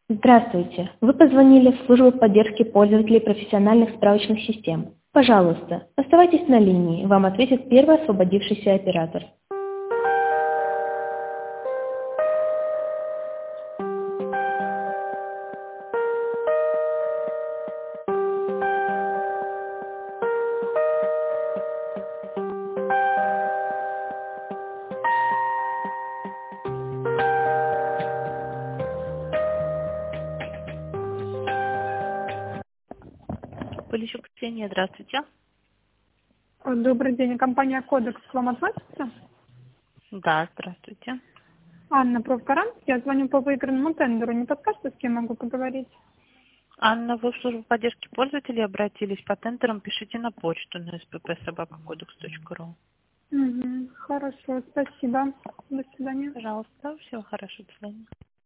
Здравствуйте. Вы позвонили в службу поддержки пользователей профессиональных справочных систем. Пожалуйста, оставайтесь на линии, вам ответит первый освободившийся оператор. Полищук Ксения, здравствуйте. Добрый день. Компания «Кодекс» к вам относится? Да, здравствуйте. Анна, профгарант. Я звоню по выигранному тендеру. Не подскажете, с кем могу поговорить? Анна, вы в службу поддержки пользователей обратились по тендерам, пишите на почту на spp@codex.ru. Угу. Хорошо, спасибо. До свидания. Пожалуйста, всего хорошего, до свидания.